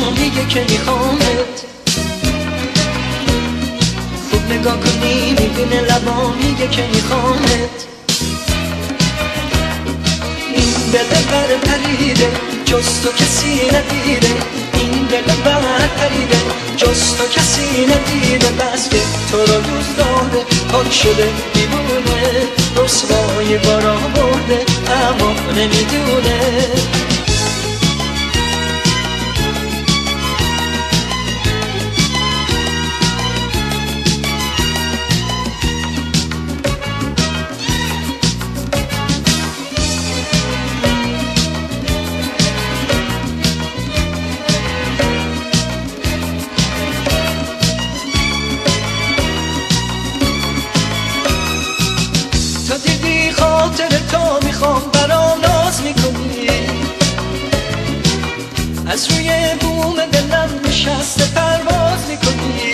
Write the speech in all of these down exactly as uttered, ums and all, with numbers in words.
چشام میگه که میخوامت، خوب نگاه کنی میبینه لبام میگه که میخوامت. این دل بر پریده جز تو کسی ندیده، این دل بر پریده جز تو کسی ندیده. بس که تو رو دوست داره پاک شده دیوونه، رسوای بارا برده اما نمیدونه. تو دیدی خاطر تو میخوام برام ناز میکنی، از روی بوم دلم نشسته پرواز میکنی.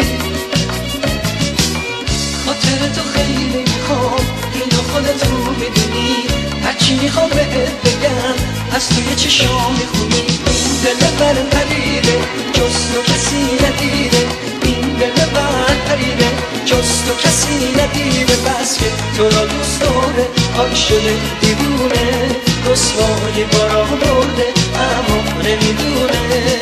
خاطر تو خیلی میخوام اینو خودت رو میدونی، هرچی میخوام بهت بگم از توی چشام میخونی. این دل بر پریده جز تو کسی ندیده، این دل بر پریده جز تو کسی ندیده. بس که تو را دوست داره پاک شده دیوونه، رسوای بارا برده اما نمیدونه.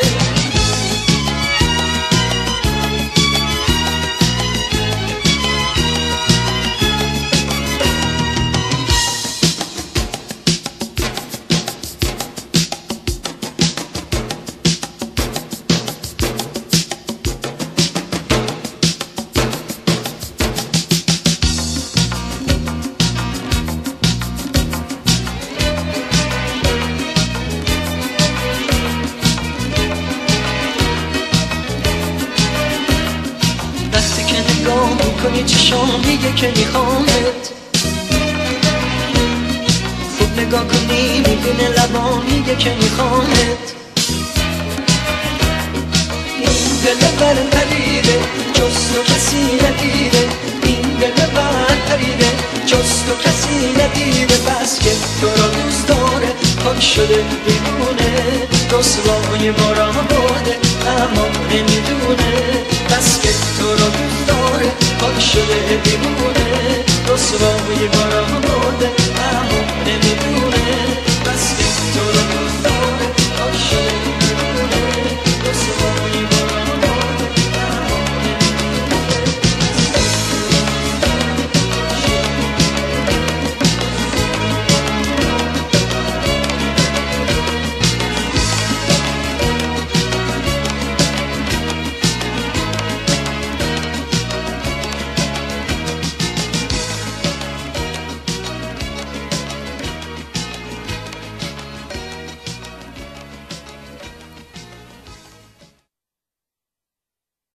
نگاه میکنی چشام میگه که میخوامت، خوب نگاه کنی میبینه لبام میگه که میخوامت. این دل بر پریده جز تو کسی ندیده، این دل بر پریده جز تو کسی ندیده. بس که تو را دوست داره پاک شده دیوونه، رسوای بارا برده اما نمیدونه. بس که تو را دوست داره پاک شده دیوونه، رسوای بارا برده اما نمیدونه. بس که تو را دوست داره پاک شده